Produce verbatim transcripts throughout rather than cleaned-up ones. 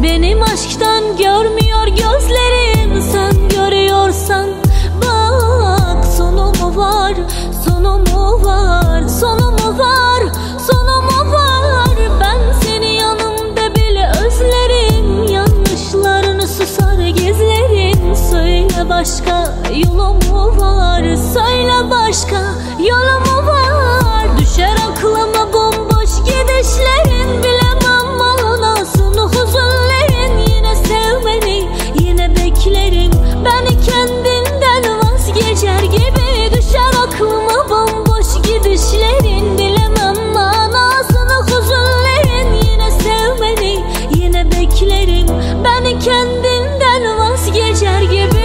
Benim aşktan görmüyor gözlerim, sen görüyorsan bak. Sonu mu var, sonu mu var, sonu mu var, sonu mu var? Ben seni yanımda bile özlerim, yanlışlarını susar gizlerim. Söyle başka yolu mu var, söyle başka yolu mu var? Düşer aklıma bomboş gidişlerin, bilemem manasını hüzünlerin. Yine sev beni, yine beklerim, beni kendinden vazgeçer gibi. Düşer aklıma bomboş gidişlerin, bilemem manasını hüzünlerin. Yine sev beni, yine beklerim, beni kendinden vazgeçer gibi.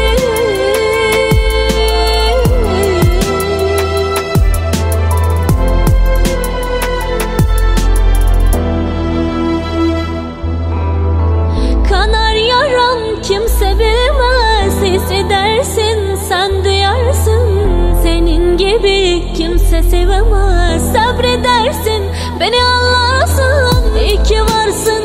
Kimse bilmez, hissedersin, sen duyarsın. Senin gibi kimse sevemez, sabredersin, beni anlarsın. İyi ki varsın.